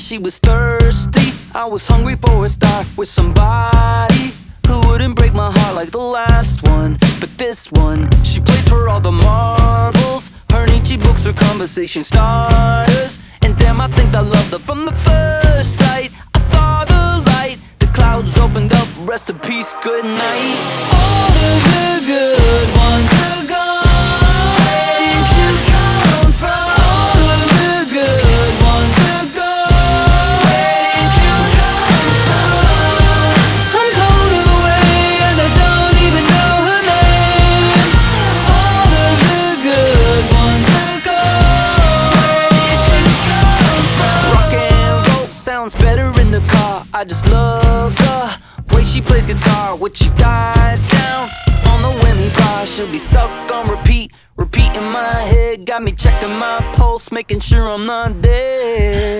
she was thirsty. I was hungry for a star with somebody who wouldn't break my heart like the last one. But this one, she plays for all the marbles. Her Nietzsche books are conversation starters. And damn, I think I loved her from the first sight. I saw the light, the clouds opened up, rest in peace, good night. All of the good ones are gone. Where did you come from? All of the good ones are gone. Where did you come from? I'm blown away and I don't even know her name. All of the good ones are gone. Where did you come from? Rock and roll sounds better in the car. I just love the way she plays guitar. When she dies down on the whammy bar, she'll be stuck on repeat in my head. Got me checking my pulse, making sure I'm not dead.